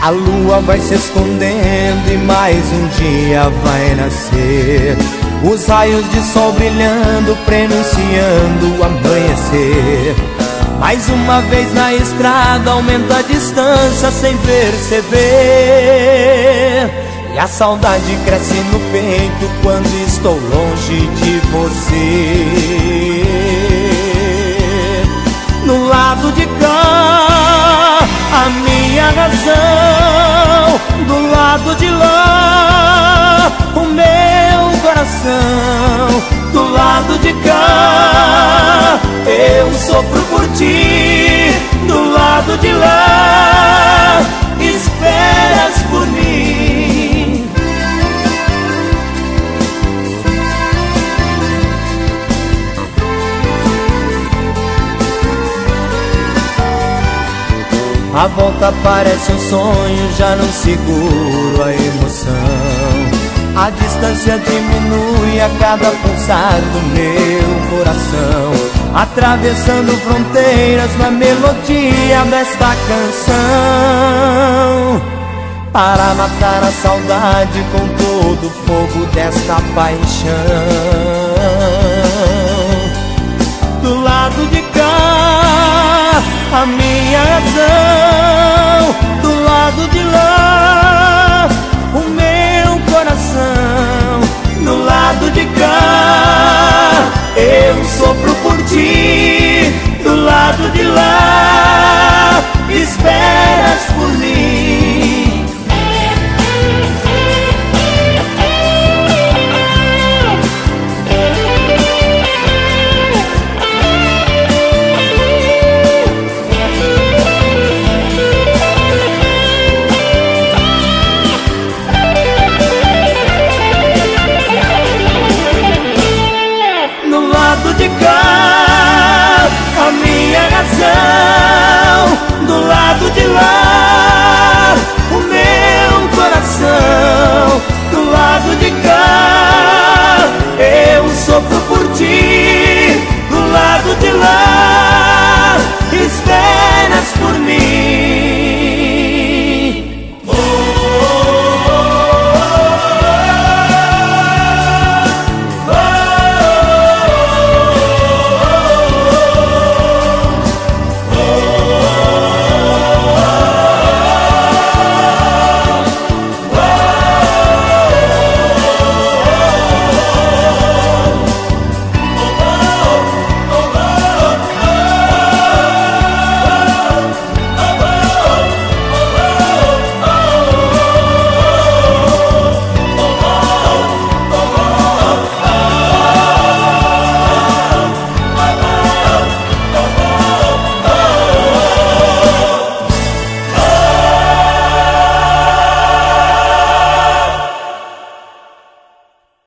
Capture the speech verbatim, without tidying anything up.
A lua vai se escondendo e mais um dia vai nascer. Os raios de sol brilhando, prenunciando o amanhecer. Mais uma vez na estrada aumenta a distância sem perceber. E a saudade cresce no peito quando estou longe de você. No lado de cá, a minha razão. Do lado de lá, o meu coração. Do lado de cá, eu sofro por ti. Do lado de lá, esperas por mim. A volta parece um sonho, já não seguro a emoção. A distância diminui a cada pulsar do meu coração, atravessando fronteiras na melodia desta canção, para matar a saudade com todo o fogo desta paixão. Do lado de cá, a minha razão. Do lado de lá, o meu coração. Do lado de cá, eu sofro por ti. Do lado de lá, esperas por mim. Do lado de cá,